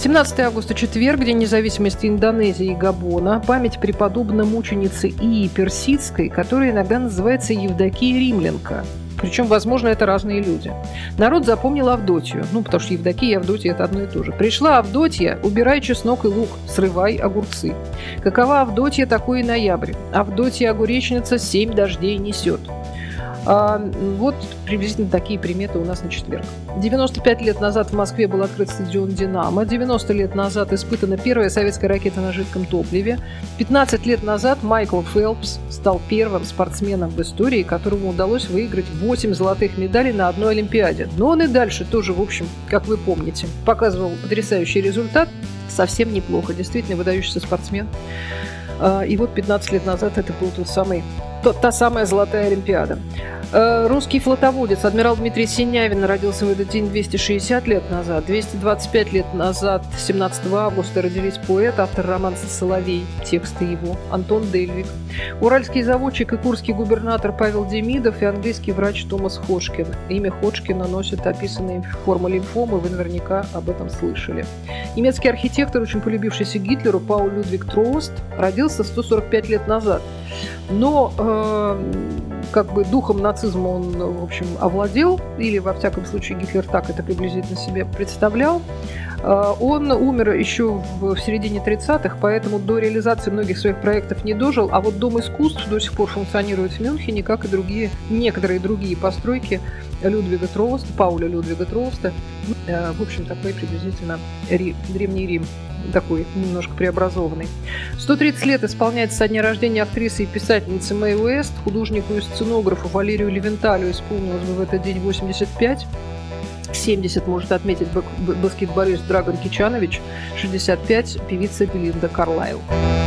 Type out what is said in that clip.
17 августа, четверг, День независимости Индонезии и Габона. Память преподобной мученицы Ии Персидской, которая иногда называется Евдокия Римлянка. Причем, возможно, это разные люди. Народ запомнил Авдотью. Потому что Евдокия и Авдотья – это одно и то же. Пришла Авдотья, убирай чеснок и лук, срывай огурцы. Какова Авдотья, такой и ноябрь. Авдотья огуречница 7 дождей несет. Вот приблизительно такие приметы у нас на четверг. 95 лет назад в Москве был открыт стадион «Динамо». 90 лет назад испытана первая советская ракета на жидком топливе. 15 лет назад Майкл Фелпс стал первым спортсменом в истории, которому удалось выиграть 8 золотых медалей на одной Олимпиаде. Но он и дальше тоже, в общем, как вы помните, показывал потрясающий результат. Совсем неплохо. Действительно выдающийся спортсмен. И вот 15 лет назад это был та самая золотая Олимпиада. Русский флотоводец адмирал Дмитрий Синявин родился в этот день 260 лет назад. 225 лет назад, 17 августа, родились поэт, автор романса «Соловей», тексты его, Антон Дельвиг. Уральский заводчик и курский губернатор Павел Демидов и английский врач Томас Ходжкин. Имя Ходжкина носит описанные формы лимфомы, вы наверняка об этом слышали. Немецкий архитектор, очень полюбившийся Гитлеру, Пауль Людвиг Трост, родился 145 лет назад. Но духом нацизма он, в общем, овладел, или, во всяком случае, Гитлер так это приблизительно себе представлял. Он умер еще в середине 30-х, поэтому до реализации многих своих проектов не дожил, а вот Дом искусств до сих пор функционирует в Мюнхене, как и некоторые другие постройки Пауля Людвига Троста. В общем, такой приблизительно Древний Рим, такой немножко преобразованный. 130 лет исполняется со дня рождения актрисы и писательницы Мэй Уэст. Художнику и сценографу Валерию Левенталю исполнилось бы в этот день 85. 70 может отметить баскетболист Драган Кичанович, 65 певица Белинда Карлайл.